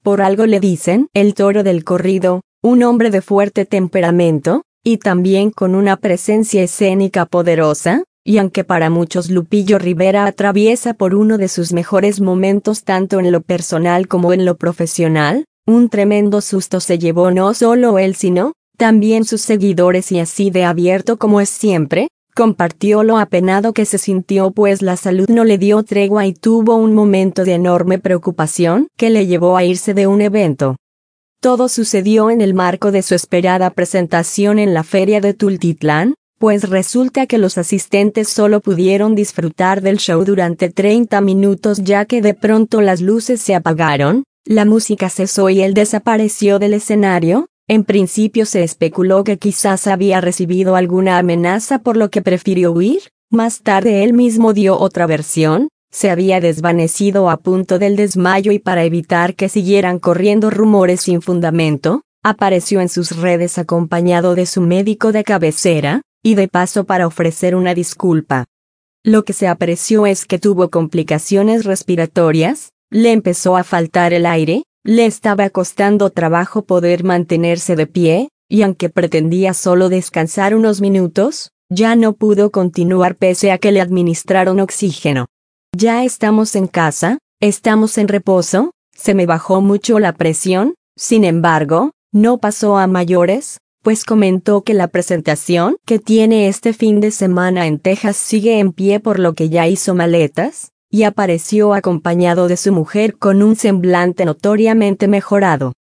Por algo le dicen el toro del corrido, un hombre de fuerte temperamento, y también con una presencia escénica poderosa, y aunque para muchos Lupillo Rivera atraviesa por uno de sus mejores momentos tanto en lo personal como en lo profesional, un tremendo susto se llevó no solo él sino también sus seguidores, y así de abierto como es siempre, compartió lo apenado que se sintió pues la salud no le dio tregua y tuvo un momento de enorme preocupación que le llevó a irse de un evento. Todo sucedió en el marco de su esperada presentación en la feria de Tultitlán, pues resulta que los asistentes solo pudieron disfrutar del show durante 30 minutos ya que de pronto las luces se apagaron, la música cesó y él desapareció del escenario. En principio se especuló que quizás había recibido alguna amenaza por lo que prefirió huir, más tarde él mismo dio otra versión, se había desvanecido a punto del desmayo y para evitar que siguieran corriendo rumores sin fundamento, apareció en sus redes acompañado de su médico de cabecera, y de paso para ofrecer una disculpa. Lo que se apreció es que tuvo complicaciones respiratorias, le empezó a faltar el aire, le estaba costando trabajo poder mantenerse de pie, y aunque pretendía solo descansar unos minutos, ya no pudo continuar pese a que le administraron oxígeno. Ya estamos en casa, estamos en reposo, se me bajó mucho la presión, sin embargo, no pasó a mayores, pues comentó que la presentación que tiene este fin de semana en Texas sigue en pie por lo que ya hizo maletas, y apareció acompañado de su mujer con un semblante notoriamente mejorado.